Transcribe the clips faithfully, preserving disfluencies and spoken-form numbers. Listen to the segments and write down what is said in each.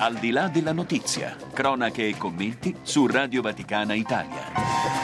Al di là della notizia, cronache e commenti su Radio Vaticana Italia.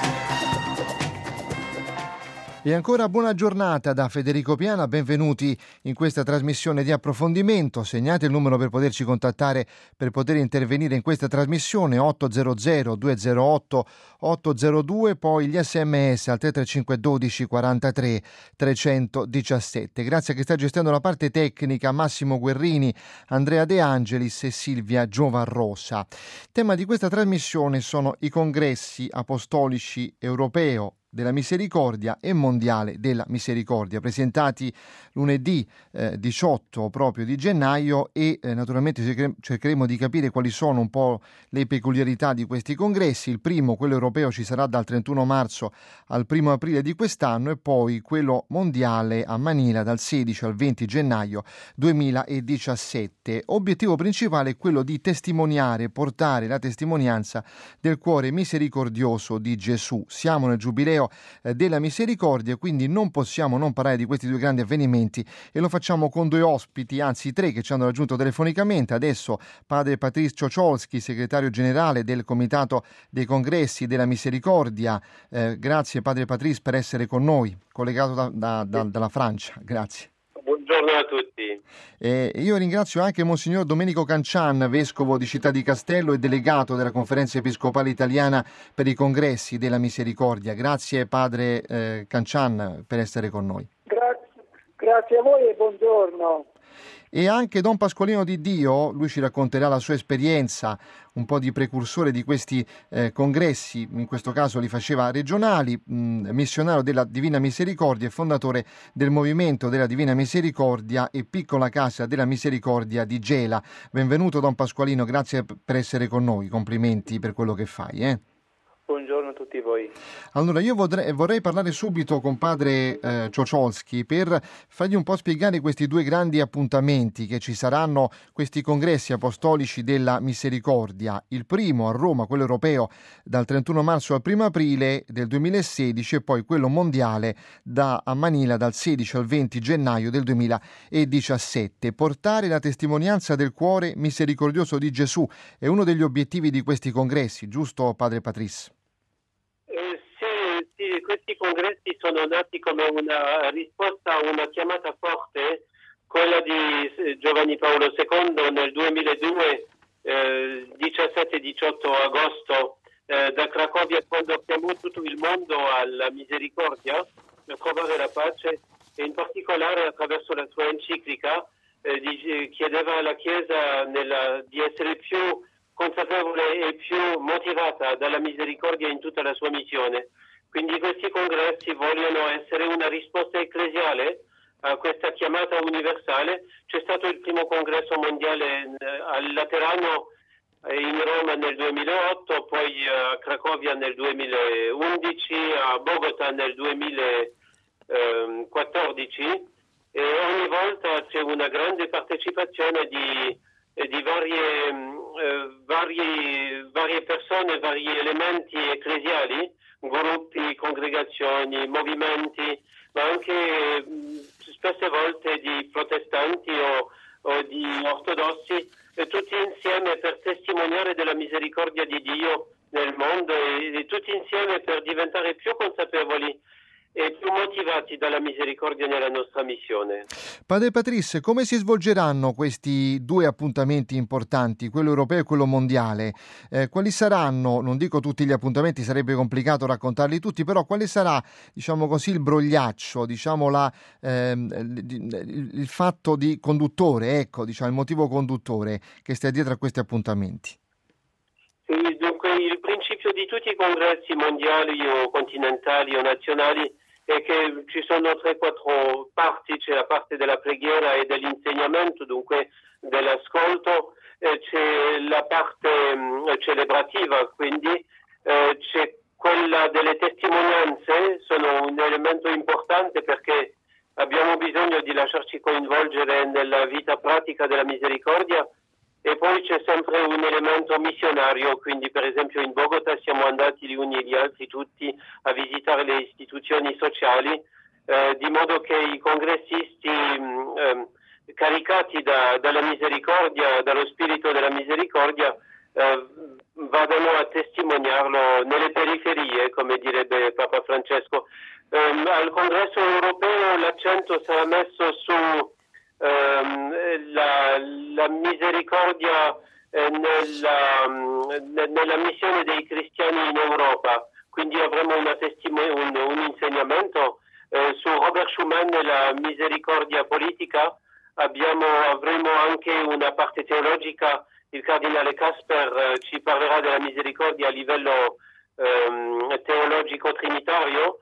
E ancora buona giornata da Federico Piana, benvenuti in questa trasmissione di approfondimento. Segnate il numero per poterci contattare, per poter intervenire in questa trasmissione, otto zero zero due zero otto otto zero due, poi gli sms al tre tre cinque uno due quarantatré trecentodiciassette. Grazie a chi sta gestendo la parte tecnica, Massimo Guerrini, Andrea De Angelis e Silvia Giovarrosa. Tema di questa trasmissione sono i congressi apostolici europeo della Misericordia e Mondiale della Misericordia, presentati lunedì eh, diciotto proprio di gennaio e eh, naturalmente cerchere- cercheremo di capire quali sono un po' le peculiarità di questi congressi. Il primo, quello europeo, ci sarà dal trentuno marzo al primo aprile di quest'anno e poi quello mondiale a Manila dal sedici al venti gennaio duemiladiciassette. Obiettivo principale è quello di testimoniare, portare la testimonianza del cuore misericordioso di Gesù. Siamo nel giubileo della misericordia, quindi non possiamo non parlare di questi due grandi avvenimenti e lo facciamo con due ospiti, anzi tre, che ci hanno raggiunto telefonicamente. Adesso padre Patrizio Ciolski, segretario generale del Comitato dei Congressi della Misericordia. Eh, grazie padre Patrizio per essere con noi, collegato da, da, da, dalla Francia. Grazie. Buongiorno a tutti. Eh, io ringrazio anche Monsignor Domenico Cancian, vescovo di Città di Castello e delegato della Conferenza Episcopale Italiana per i Congressi della Misericordia. Grazie padre eh, Cancian per essere con noi. Grazie, grazie a voi e buongiorno. E anche Don Pasqualino Di Dio, lui ci racconterà la sua esperienza, un po' di precursore di questi eh, congressi, in questo caso li faceva regionali, mh, missionario della Divina Misericordia e fondatore del Movimento della Divina Misericordia e Piccola Casa della Misericordia di Gela. Benvenuto Don Pasqualino, grazie per essere con noi, complimenti per quello che fai. Eh. Buongiorno a tutti voi. Allora, io vorrei, vorrei parlare subito con padre eh, Ciociolski per fargli un po' spiegare questi due grandi appuntamenti che ci saranno, questi congressi apostolici della misericordia. Il primo a Roma, quello europeo, dal trentuno marzo al primo aprile del duemilasedici e poi quello mondiale da, a Manila dal sedici al venti gennaio del duemiladiciassette. Portare la testimonianza del cuore misericordioso di Gesù è uno degli obiettivi di questi congressi, giusto padre Patrizio? Questi congressi sono nati come una risposta a una chiamata forte, quella di Giovanni Paolo secondo nel duemiladue, eh, diciassette diciotto agosto, eh, da Cracovia, quando chiamò tutto il mondo alla misericordia, a trovare la pace, e in particolare attraverso la sua enciclica eh, di, chiedeva alla Chiesa nella, di essere più consapevole e più motivata dalla misericordia in tutta la sua missione. Quindi questi congressi vogliono essere una risposta ecclesiale a questa chiamata universale. C'è stato il primo congresso mondiale al Laterano in Roma nel duemilaotto, poi a Cracovia nel duemilaundici, a Bogotà nel duemilaquattordici, e ogni volta c'è una grande partecipazione di, di varie, eh, varie, varie persone, vari elementi ecclesiali, gruppi, congregazioni, movimenti, ma anche spesse volte di protestanti o, o di ortodossi, e tutti insieme per testimoniare della misericordia di Dio nel mondo e, e tutti insieme per diventare più consapevoli e più motivati dalla misericordia nella nostra missione. Padre Patrizio, come si svolgeranno questi due appuntamenti importanti, quello europeo e quello mondiale? Eh, quali saranno, non dico tutti gli appuntamenti, sarebbe complicato raccontarli tutti, però quale sarà, diciamo così, il brogliaccio, diciamo la, ehm, il, il fatto di conduttore, ecco, diciamo il motivo conduttore che sta dietro a questi appuntamenti? Sì, dunque il principio di tutti i congressi mondiali o continentali o nazionali è che ci sono tre quattro parti: c'è la parte della preghiera e dell'insegnamento, dunque dell'ascolto, eh, c'è la parte mh, celebrativa, quindi eh, c'è quella delle testimonianze, sono un elemento importante perché abbiamo bisogno di lasciarci coinvolgere nella vita pratica della misericordia. E poi c'è sempre un elemento missionario, quindi per esempio in Bogotà siamo andati gli uni e gli altri tutti a visitare le istituzioni sociali, eh, di modo che i congressisti mh, eh, caricati da, dalla misericordia, dallo spirito della misericordia, eh, vadano a testimoniarlo nelle periferie, come direbbe Papa Francesco. Eh, al Congresso europeo l'accento sarà messo su ehm, la, la misericordia eh, nella, nella missione dei cristiani in Europa. Quindi avremo una testimo- un, un insegnamento eh, su Robert Schuman e la misericordia politica. Abbiamo, avremo anche una parte teologica. Il cardinale Casper eh, ci parlerà della misericordia a livello ehm, teologico trinitario.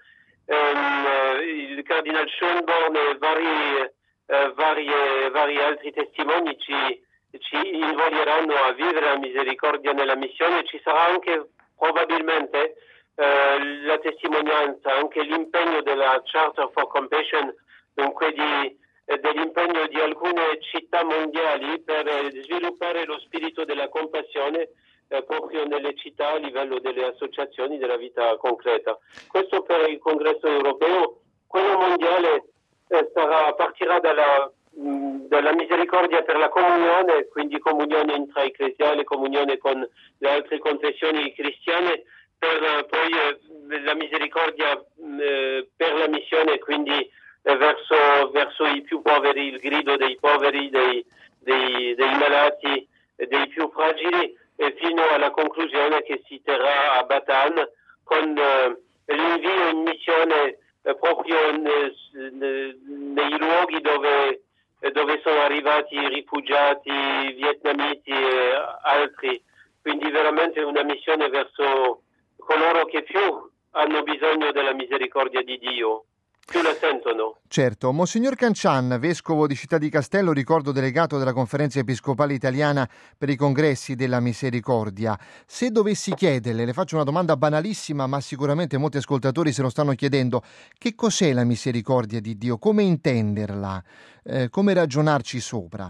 Ehm, il cardinale Schönborn e vari, eh, vari, vari altri testimoni ci, ci invoglieranno a vivere la misericordia nella missione. Ci sarà anche probabilmente eh, la testimonianza, anche l'impegno della Charter for Compassion, dunque di dell'impegno di alcune città mondiali per sviluppare lo spirito della compassione eh, proprio nelle città a livello delle associazioni della vita concreta. Questo per il congresso europeo. Quello mondiale eh, sarà, partirà dalla, mh, dalla misericordia per la comunione, quindi comunione intraecclesiale, comunione con le altre confessioni cristiane, per eh, poi eh, la misericordia eh, per la missione, quindi Verso, verso i più poveri, il grido dei poveri, dei, dei, dei malati, dei più fragili, e fino alla conclusione che si terrà a Batan con eh, l'invio in missione eh, proprio ne, ne, nei luoghi dove, dove sono arrivati i rifugiati vietnamiti e altri. Quindi veramente una missione verso coloro che più hanno bisogno della misericordia di Dio. Più la sentono. Certo. Monsignor Cancian, vescovo di Città di Castello, ricordo delegato della Conferenza Episcopale Italiana per i Congressi della Misericordia. Se dovessi chiederle, le faccio una domanda banalissima, ma sicuramente molti ascoltatori se lo stanno chiedendo, che cos'è la misericordia di Dio? Come intenderla? Eh, come ragionarci sopra?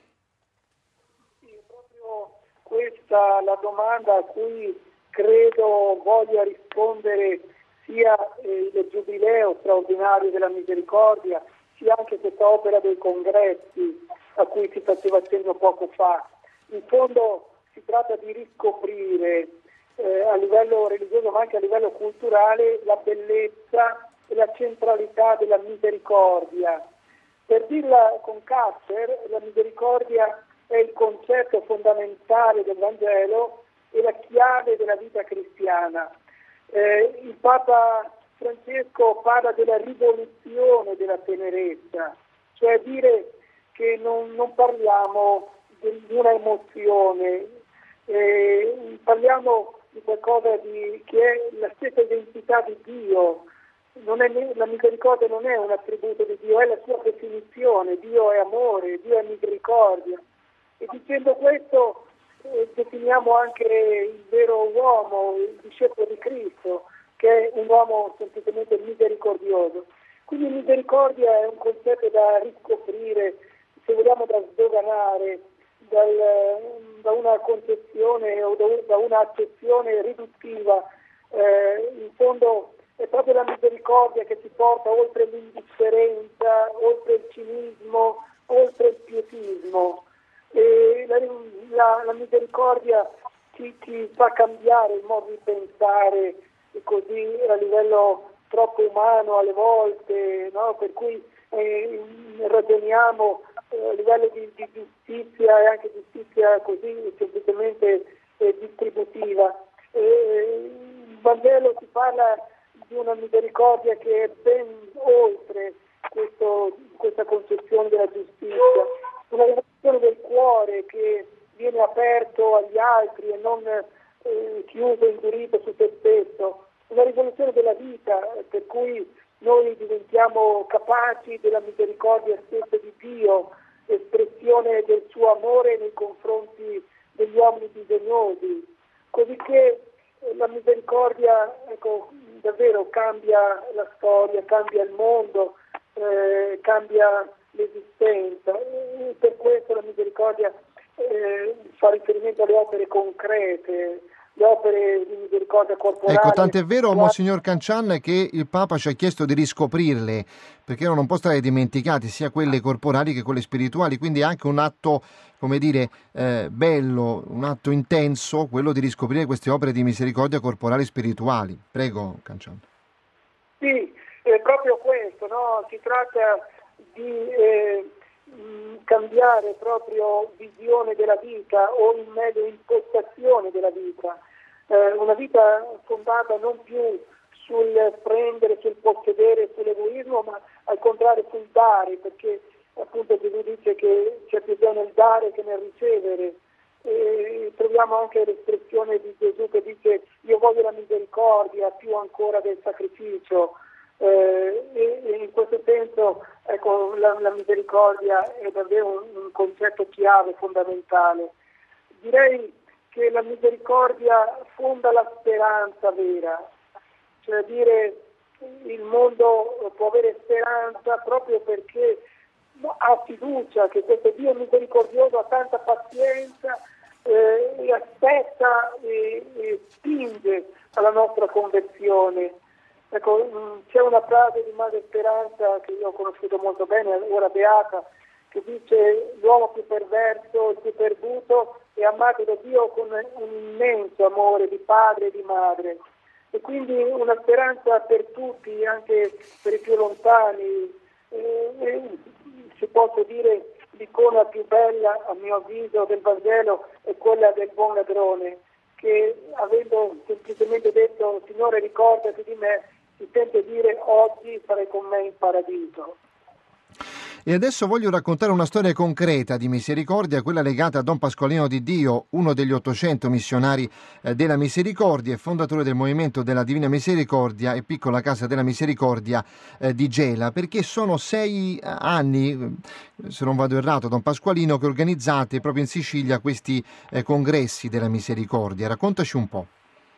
Sì, proprio questa è la domanda a cui credo voglia rispondere sia il Giubileo straordinario della misericordia, sia anche questa opera dei congressi a cui si faceva accenno poco fa. In fondo si tratta di riscoprire eh, a livello religioso ma anche a livello culturale la bellezza e la centralità della misericordia. Per dirla con Kasper, la misericordia è il concetto fondamentale del Vangelo e la chiave della vita cristiana. Eh, il Papa Francesco parla della rivoluzione della tenerezza, cioè dire che non, non parliamo di una emozione, eh, parliamo di qualcosa di, che è la stessa identità di Dio. Non è, la misericordia non è un attributo di Dio, è la sua definizione. Dio è amore, Dio è misericordia. E dicendo questo Eh, definiamo anche il vero uomo, il discepolo di Cristo, che è un uomo semplicemente misericordioso. Quindi misericordia è un concetto da riscoprire, se vogliamo da sdoganare, dal, da una concezione o da, da una accezione riduttiva. Eh, in fondo è proprio la misericordia che ci porta oltre l'indifferenza, oltre il cinismo, oltre il pietismo. E la, la, la misericordia ci, ci fa cambiare il modo di pensare, e così a livello troppo umano alle volte, no? Per cui eh, ragioniamo eh, a livello di, di giustizia e anche giustizia così semplicemente eh, distributiva. Eh, il Vangelo ci parla di una misericordia che è ben oltre questo, questa concezione della giustizia. Una rivoluzione del cuore che viene aperto agli altri e non eh, chiuso, indurito su se stesso, una rivoluzione della vita per cui noi diventiamo capaci della misericordia stessa di Dio, espressione del suo amore nei confronti degli uomini bisognosi, così che la misericordia, ecco, davvero cambia la storia, cambia il mondo, eh, cambia l'esistenza. E per questo la misericordia eh, fa riferimento alle opere concrete, le opere di misericordia corporale. Ecco, tant'è vero, Monsignor Cancian, che il Papa ci ha chiesto di riscoprirle, perché non possono stare dimenticate, sia quelle corporali che quelle spirituali, quindi è anche un atto, come dire, eh, bello, un atto intenso, quello di riscoprire queste opere di misericordia corporali e spirituali. Prego, Cancian. Sì, è proprio questo, no? Si tratta di eh, cambiare proprio visione della vita, o in meglio impostazione della vita. Eh, una vita fondata non più sul prendere, sul possedere, sull'egoismo, ma al contrario sul dare, perché appunto Gesù dice che c'è più bene nel dare che nel ricevere. E troviamo anche l'espressione di Gesù che dice: io voglio la misericordia più ancora del sacrificio. Eh, e, e in questo senso, ecco, la, la misericordia è davvero un, un concetto chiave, fondamentale. Direi che la misericordia fonda la speranza vera, cioè dire il mondo può avere speranza proprio perché ha fiducia che questo Dio misericordioso ha tanta pazienza eh, e aspetta e, e spinge alla nostra conversione. Ecco, c'è una frase di Madre Speranza che io ho conosciuto molto bene, ora beata, che dice: l'uomo più perverso, il più perduto è amato da Dio con un immenso amore di padre e di madre. E quindi una speranza per tutti, anche per i più lontani. E, e, si può dire l'icona più bella, a mio avviso, del Vangelo è quella del buon ladrone, che avendo semplicemente detto Signore ricordati di me, si sente dire oggi sarai con me in paradiso. E adesso voglio raccontare una storia concreta di misericordia, quella legata a Don Pasqualino di Dio, uno degli ottocento missionari eh, della misericordia e fondatore del movimento della Divina Misericordia e Piccola Casa della Misericordia eh, di Gela, perché sono sei anni, se non vado errato, Don Pasqualino, che organizzate proprio in Sicilia questi eh, congressi della misericordia. Raccontaci un po'.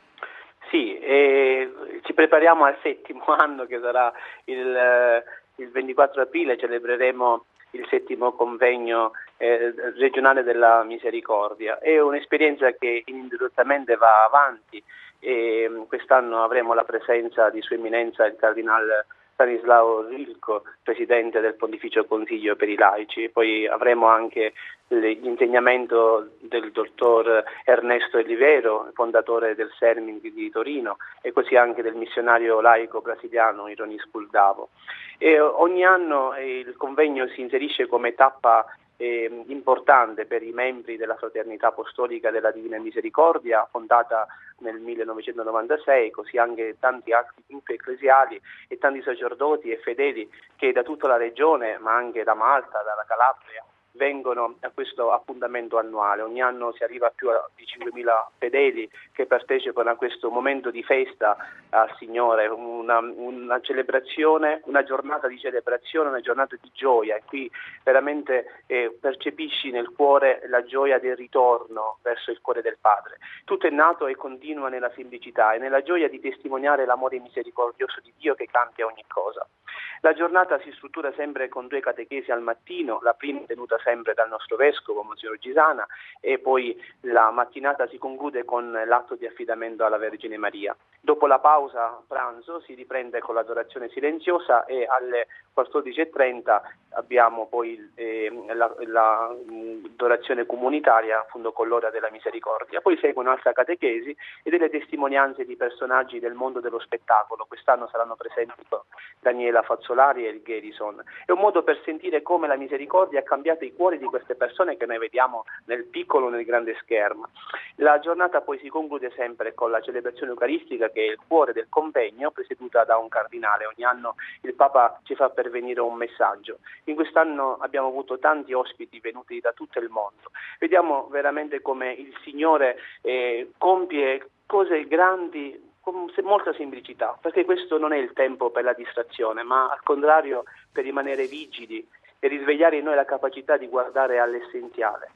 Sì, eh, ci prepariamo al settimo anno, che sarà il... Eh, Il ventiquattro aprile celebreremo il settimo convegno eh, regionale della misericordia. È un'esperienza che ininterrottamente va avanti e quest'anno avremo la presenza di Sua Eminenza il Cardinale Stanislao Rilko, Presidente del Pontificio Consiglio per i Laici. Poi avremo anche l'insegnamento del dottor Ernesto Elivero, fondatore del Serming di Torino, e così anche del missionario laico brasiliano Ironis Kuldavo. E ogni anno il convegno si inserisce come tappa eh, importante per i membri della Fraternità Apostolica della Divina Misericordia, fondata nel millenovecentonovantasei, così anche tanti altri gruppi ecclesiali e tanti sacerdoti e fedeli che da tutta la regione, ma anche da Malta, dalla Calabria, vengono a questo appuntamento annuale. Ogni anno si arriva a più di cinquemila fedeli che partecipano a questo momento di festa al Signore, una, una celebrazione, una giornata di celebrazione, una giornata di gioia, e qui veramente eh, percepisci nel cuore la gioia del ritorno verso il cuore del Padre. Tutto è nato e continua nella semplicità e nella gioia di testimoniare l'amore misericordioso di Dio che cambia ogni cosa. La giornata si struttura sempre con due catechesi al mattino, la prima tenuta sempre dal nostro vescovo, Monsignor Gisana, e poi la mattinata si conclude con l'atto di affidamento alla Vergine Maria. Dopo la pausa pranzo si riprende con l'adorazione silenziosa e alle quattordici e trenta abbiamo poi eh, la, la adorazione comunitaria appunto con l'ora della misericordia. Poi segue un'altra catechesi e delle testimonianze di personaggi del mondo dello spettacolo. Quest'anno saranno presenti Daniela Fazzolari e il Garrison. È un modo per sentire come la misericordia ha cambiato i cuori di queste persone che noi vediamo nel piccolo, nel grande schermo. La giornata poi si conclude sempre con la celebrazione eucaristica, che è il cuore del convegno, presieduta da un cardinale. Ogni anno il Papa ci fa pervenire un messaggio. In quest'anno abbiamo avuto tanti ospiti venuti da tutto il mondo. Vediamo veramente come il Signore eh, compie cose grandi con molta semplicità, perché questo non è il tempo per la distrazione, ma al contrario per rimanere vigili e risvegliare in noi la capacità di guardare all'essenziale.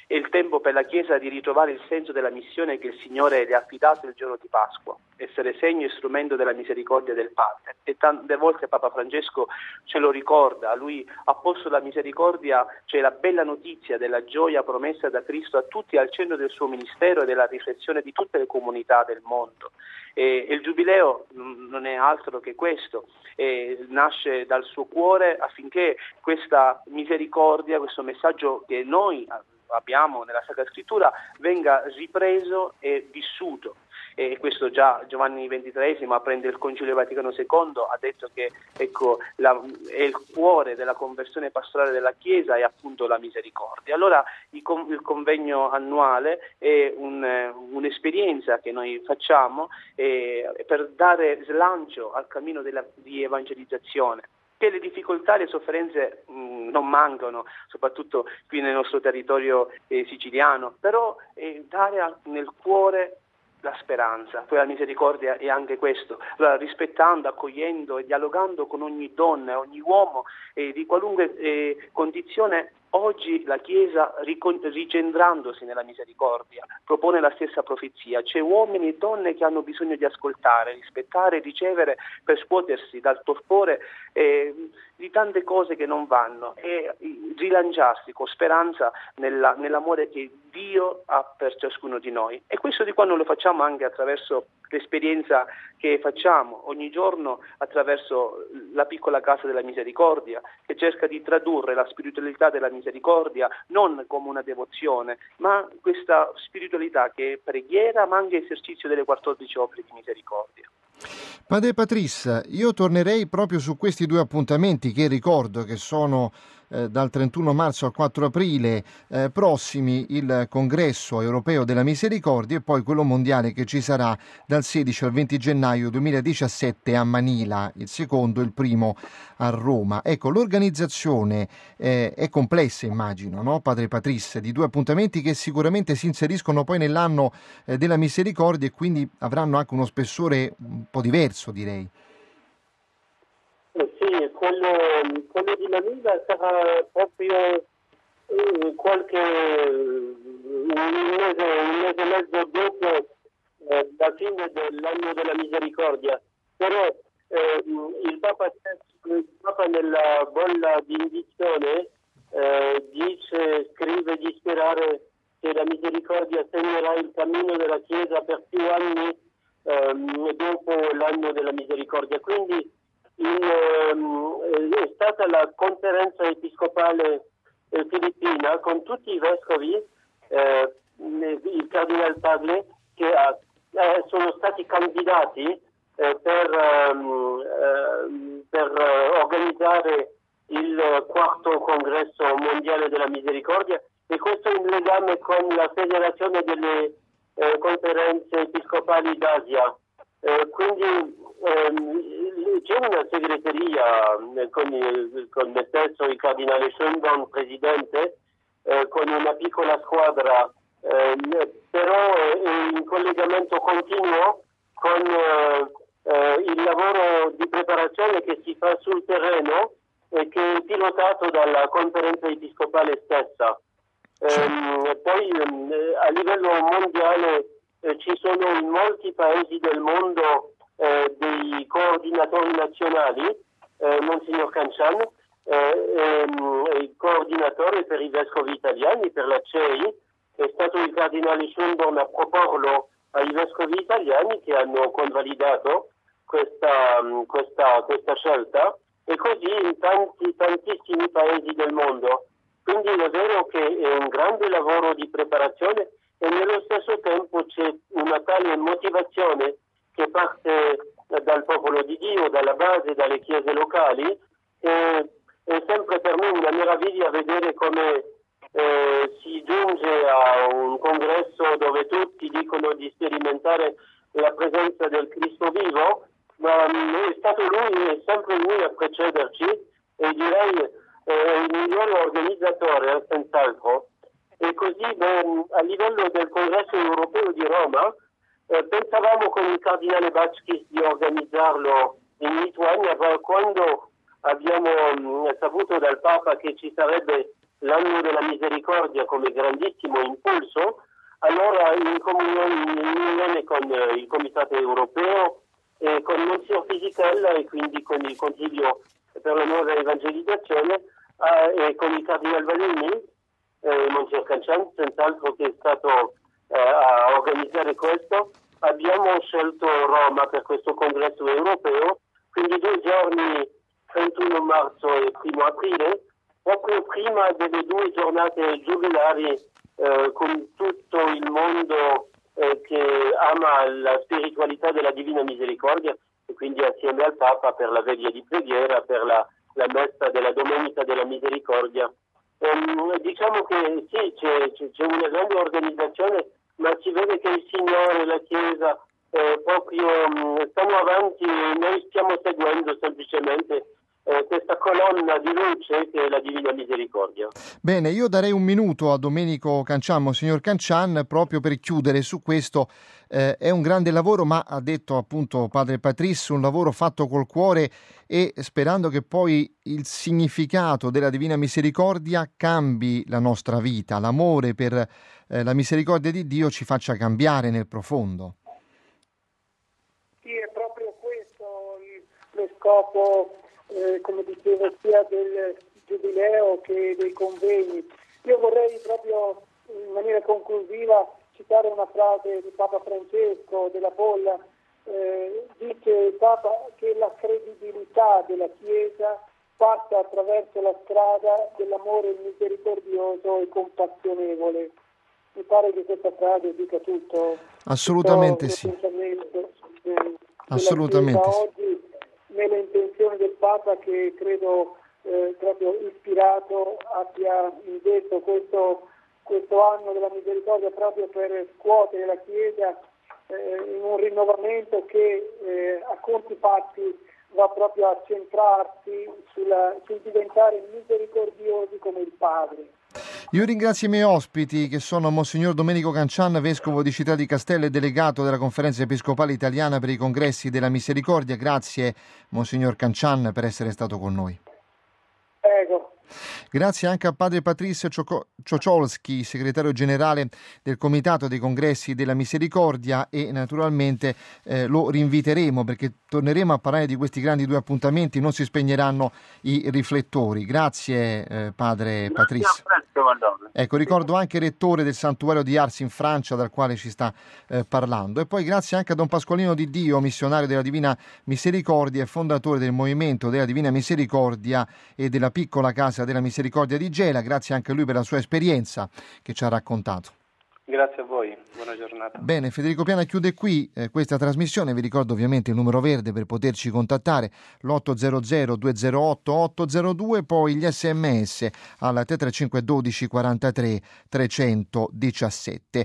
È il tempo per la Chiesa di ritrovare il senso della missione che il Signore le ha affidato il giorno di Pasqua, essere segno e strumento della misericordia del Padre. E tante volte Papa Francesco ce lo ricorda, lui ha posto la misericordia, cioè la bella notizia della gioia promessa da Cristo a tutti, al centro del suo ministero e della riflessione di tutte le comunità del mondo. E, e il Giubileo non è altro che questo, e nasce dal suo cuore affinché questa misericordia, questo messaggio che noi abbiamo nella Sacra Scrittura, venga ripreso e vissuto. E questo già Giovanni ventitreesimo, aprendo il Concilio Vaticano secondo, ha detto che ecco, la, è il cuore della conversione pastorale della Chiesa è appunto la misericordia. Allora il, con, il convegno annuale è un, un'esperienza che noi facciamo eh, per dare slancio al cammino della, di evangelizzazione. Che le difficoltà e le sofferenze mh, non mancano, soprattutto qui nel nostro territorio eh, siciliano, però eh, dare a, nel cuore la speranza. Poi la misericordia è anche questo, allora, rispettando, accogliendo e dialogando con ogni donna e ogni uomo eh, di qualunque eh, condizione. Oggi la Chiesa, ricentrandosi nella misericordia, propone la stessa profezia. C'è uomini e donne che hanno bisogno di ascoltare, rispettare, ricevere per scuotersi dal torpore eh, di tante cose che non vanno e rilanciarsi con speranza nella, nell'amore che Dio ha per ciascuno di noi. E questo di qua noi lo facciamo anche attraverso l'esperienza che facciamo ogni giorno attraverso la piccola casa della misericordia, che cerca di tradurre la spiritualità della misericordia non come una devozione, ma questa spiritualità che è preghiera ma anche esercizio delle quattordici opere di misericordia. Padre Patris, io tornerei proprio su questi due appuntamenti che ricordo che sono eh, dal trentuno marzo al quattro aprile eh, prossimi, il congresso europeo della misericordia e poi quello mondiale che ci sarà dal sedici al venti gennaio duemiladiciassette a Manila, il secondo e il primo a Roma. Ecco, l'organizzazione eh, è complessa, immagino, no, Padre Patris, di due appuntamenti che sicuramente si inseriscono poi nell'anno eh, della misericordia e quindi avranno anche uno spessore un po' diverso, direi. Eh sì, quello, quello di Manila sarà proprio eh, qualche un mese, un mese e mezzo dopo eh, la fine dell'anno della misericordia. Però eh, il Papa, il Papa nella bolla di indizione eh, dice, scrive di sperare che la misericordia segnerà il cammino della Chiesa per più anni ehm, dopo l'anno della misericordia. Quindi in, ehm, è stata la conferenza episcopale eh, filippina con tutti i vescovi, eh, il cardinale Tagle, che ha, eh, sono stati candidati eh, per, ehm, eh, per organizzare il quarto congresso mondiale della misericordia, e questo in legame con la federazione delle eh, conferenze episcopali d'Asia. Eh, quindi ehm, c'è una segreteria eh, con, il, con me stesso, il cardinale Schönborn, presidente, eh, con una piccola squadra, eh, però è in collegamento continuo con eh, eh, il lavoro di preparazione che si fa sul terreno e che è pilotato dalla conferenza episcopale stessa. Eh, poi eh, a livello mondiale eh, ci sono in molti paesi del mondo eh, dei coordinatori nazionali, eh, Monsignor Cancian, eh, ehm, il coordinatore per i vescovi italiani, per la C E I, è stato il cardinale Schönborn a proporlo ai vescovi italiani che hanno convalidato questa, questa, questa scelta, e così in tanti, tantissimi paesi del mondo. Quindi è vero che è un grande lavoro di preparazione e nello stesso tempo c'è una tale motivazione che parte dal popolo di Dio, dalla base, dalle chiese locali, e è sempre per me una meraviglia vedere come eh, si giunge a un congresso dove tutti dicono di sperimentare la presenza del Cristo vivo, ma è stato lui, è sempre lui a precederci, e direi eh, il migliore organizzatore senz'altro. E così beh, a livello del congresso europeo di Roma eh, pensavamo con il cardinale Bačkis di organizzarlo in Lituania, ma quando abbiamo mh, saputo dal Papa che ci sarebbe l'anno della misericordia come grandissimo impulso, allora in comunione, in unione con eh, il Comitato Europeo e con Monsignor Fisichella e quindi con il Consiglio per la nuova evangelizzazione eh, e con il Cardinal Vallini, eh, Monsignor Cancian, senz'altro che è stato eh, a organizzare questo, abbiamo scelto Roma per questo congresso europeo, quindi due giorni, trentuno marzo e primo aprile, proprio prima delle due giornate giubilari eh, con tutto il mondo eh, che ama la spiritualità della Divina Misericordia e quindi assieme al Papa per la veglia di preghiera, per la, la messa della Domenica della Misericordia. Um, diciamo che sì, c'è, c'è, c'è una grande organizzazione, ma si vede che il Signore e la Chiesa eh, proprio um, stanno avanti e noi stiamo seguendo semplicemente Eh, questa colonna di luce che è la Divina Misericordia. Bene, io darei un minuto a Domenico Cancian, Monsignor Cancian, proprio per chiudere su questo. Eh, è un grande lavoro, ma ha detto appunto Padre Patrice, un lavoro fatto col cuore e sperando che poi il significato della Divina Misericordia cambi la nostra vita, l'amore per eh, la misericordia di Dio ci faccia cambiare nel profondo. Sì, è proprio questo lo scopo, Eh, come dicevo, sia del giubileo che dei convegni. Io vorrei proprio in maniera conclusiva citare una frase di Papa Francesco della Bolla. Eh, dice il Papa che la credibilità della Chiesa passa attraverso la strada dell'amore misericordioso e compassionevole. Mi pare che questa frase dica tutto. Assolutamente tutto sì. Eh, Assolutamente sì. Oggi, nelle intenzioni del Papa, che credo eh, proprio ispirato abbia indetto questo, questo anno della misericordia proprio per scuotere la Chiesa eh, in un rinnovamento che eh, a conti fatti va proprio a centrarsi sulla, sul diventare misericordiosi come il Padre. Io ringrazio i miei ospiti che sono Monsignor Domenico Cancian, Vescovo di Città di Castello e delegato della Conferenza Episcopale Italiana per i Congressi della Misericordia. Grazie Monsignor Cancian per essere stato con noi. Prego. Grazie anche a Padre Patrice Ciociolski, segretario generale del Comitato dei Congressi della Misericordia, e naturalmente eh, lo rinviteremo perché torneremo a parlare di questi grandi due appuntamenti, non si spegneranno i riflettori. Grazie eh, Padre Patrice. Ecco, ricordo anche rettore del santuario di Ars in Francia dal quale ci sta eh, parlando. E poi grazie anche a Don Pasqualino Di Dio, missionario della Divina Misericordia e fondatore del Movimento della Divina Misericordia e della piccola casa della Misericordia di Gela. Grazie anche a lui per la sua esperienza che ci ha raccontato. Grazie a voi, buona giornata. Bene, Federico Piana chiude qui eh, questa trasmissione. Vi ricordo ovviamente il numero verde per poterci contattare, l'otto zero zero due zero otto otto zero due, poi gli sms al tre tre cinque uno due quattro tre tre uno sette.